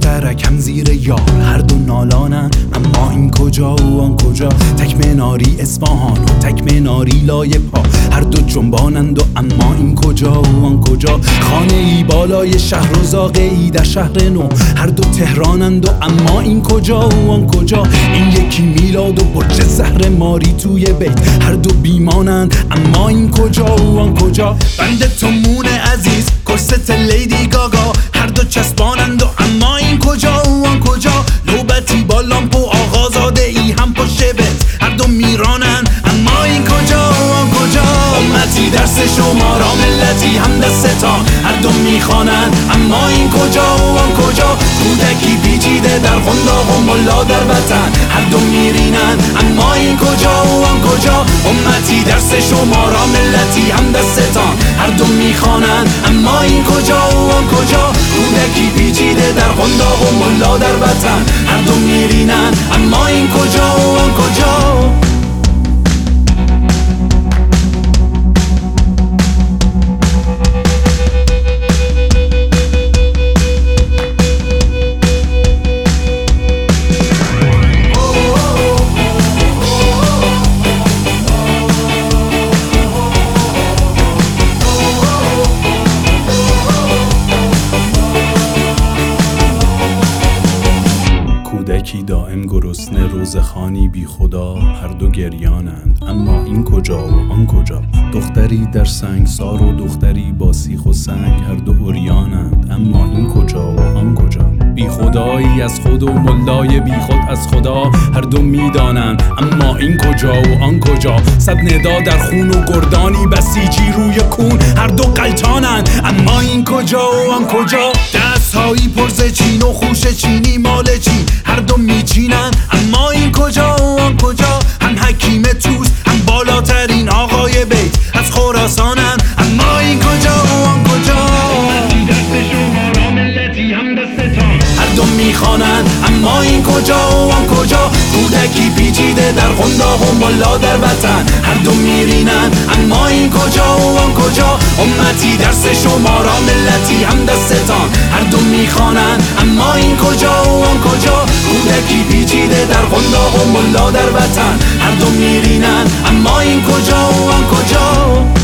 مشترک هم زیر یار، هر دو نالانن اما این کجا و آن کجا. تک مناری اصفهان و تک مناری لای پا، هر دو جنبانند و اما این کجا و آن کجا. خانه ای بالای شهر و زاغه ای در شهر نو، هر دو تهرانند و اما این کجا و آن کجا. این یکی میلاد و برج زهر ماری توی بیت، هر دو بیمانند اما این کجا و آن کجا. بند تو مون عزیز کرست لیدی گاگا، هر دو چسبانند و اما این کجا و آن کجا. نوبتی با لامپ و آقازاده ای هم پشت بیت، هر دو میرانند اما این کجا و آن کجا. امتی درس شما را ملتی هم دستان، هر دو میخوانند اما این کجا و آن کجا. کودکی پیچیده در قنداق و ملا در وطن، هر دو میرینند اما این کجا و آن کجا. امتی درس شما را ملتی هم دستان، هر دو میخوانند اما این کجا و آن کجا. کودکی پیچیده در قنداق و ملا در وطن، هر دو میرینند اما این کجا و آن کجا. کودکی دائم گرسنه روزخوانی بی خدا، هر دو گریانند اما این کجا و آن کجا. دختری در سنگسار و دختری با سیخ و سنگ، هر دو عریانند اما این کجا و آن کجا. بی خدایی از خود و ملای بی خود از خدا، هر دو میدانند اما این کجا و آن کجا. صد ندا در خون و گردانی بسیجی روی کون، هر دو قلتانند اما این کجا و آن کجا. دستهایی پرز چین و خوش چینی مال چین، هر دو میچینند اما این کجا و آن کجا. هم حکیم توس هم بالاترین آقای بیت از خراسانند اما این کجا و آن کجا. هر دو میخوانند اما این کجا و آن کجا. کودکی پیچیده در قنداق و ملا در وطن، هر دو میرینند اما این کجا و آن کجا. امتی درس شما را ملتی هم دستان، هر دو میخوانند اما این کجا و آن کجا. کودکی پیچیده در قنداق و ملا در وطن، هر دو میرینند اما این کجا و آن کجا.